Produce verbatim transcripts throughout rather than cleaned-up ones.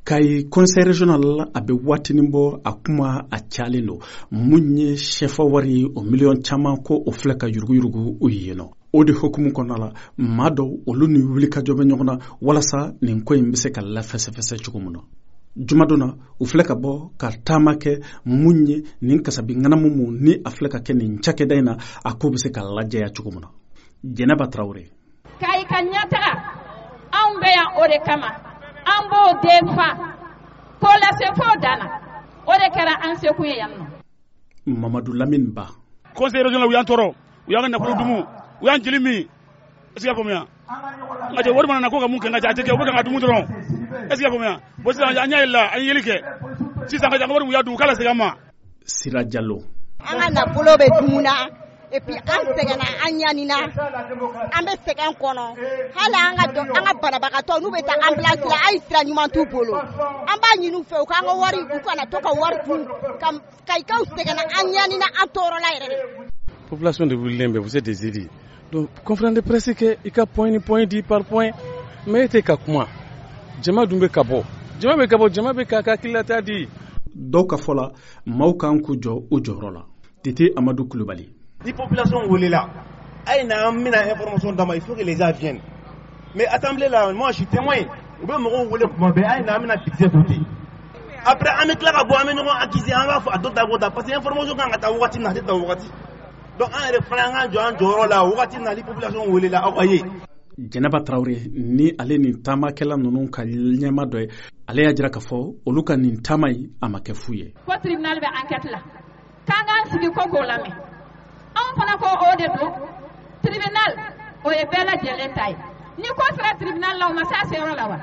kay conseil régional a bɛ waatinin bɔ a kuma a calen don mun ye chef wari o million caman ko o filɛ ka yuruguyurugu u ye nɔ o de hukumu kɔnɔna la maa dɔw olu ni wuli ka jɔ bɛ ɲɔgɔn na walasa nin ko in bɛ se ka lafɛsɛfɛsɛ cogo min na juma dɔ na u filɛ ka bɔ ka taama kɛ mun ye nin kasabi ŋanamu mun ni a filɛ ka kɛ nin cakɛda in na a ko bɛ se ka lajɛya cogo min na Jɛnɛba Tarawele k'ayi ka ɲɛtaga anw bɛ yan o de kama an b'o den fa ko lase fo dana o de kɛra an sekun ye yan nɔ Mamadu Lamine Ba conseil régional u y'an tɔɔrɔ u y'an ka nafolo dumu u y'an jeli min est-ce que y'a faamuya a tɛ wari mana na ko ka mun kɛ nka a tɛ kɛ u bɛ ka dumu dɔrɔn est-ce que y'a faamuya bon sisan an y'a yɛlɛla an ye yeli kɛ sisan ka jan wari u y'a dun k'ala segin an ma Sira Diallo an ka nafolo bɛ dumuna et puis an sɛgɛnna an ɲanina an bɛ sɛgɛn kɔnɔ hali an ka an ka banabagatɔ n'u bɛ taa ambulance la ayi sira ɲuman t'u bolo an b'a ɲini u fɛ u k'an ka wari u kana to ka wari dun ka kayikaw sɛgɛnna an ɲanina an tɔɔrɔla yɛrɛ de population de wulilen bɛ vous êtes des élus donc conférence de presse kɛ i ka point ni point di par point mais e tɛ ka kuma jama dun bɛ ka bɔ jama bɛ ka bɔ jama bɛ ka hakililata di dɔw ka fɔ la maaw kan k'u jɔ u jɔyɔrɔ la Tete Amadou Kulubali ni population welela ay na mina information dama il faut que les gens viennent mais assemblée là moi je suis témoin u bɛ mɔgɔw wele kuma bɛɛ ay na mina budget voter après an bɛ tila ka bɔ an bɛ ɲɔgɔn accuser an b'a fɔ a dɔ ta ko ta parce que information kan ka taa wagati min na a tɛ taa wagati donc an yɛrɛ fana an ka jɔ an jɔyɔrɔ la wagati min na ni population welela aw ka ye Jɛnɛba Tarawele ni ale nin taamakɛla ninnu ka ɲɛma dɔ ye ale y'a jira k'a fɔ olu ka nin taama in a ma kɛ fu ye ko tribunal bɛ enquête la k'an k'an sigi ko k'o lamɛn anw fana ko o de don tribunal o ye bɛɛ lajɛlen ta ye ni ko sera tribunal la o ma se a seyɔrɔ la wa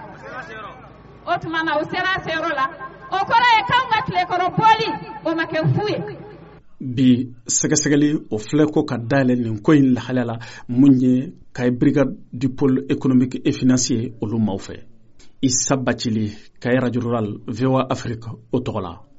o tuma na o sera a seyɔrɔ la o kɔrɔ ye k'anw ka tilekɔrɔ bɔli o ma kɛ fu ye bi sɛgɛsɛgɛli o filɛ ko ka dayɛlɛ nin ko in lahalaya la mun ye Kaye brigade du pôle économique et financier olu maaw fɛ Issa Bacili Kaye radio rural V O A Afrique o tɔgɔ la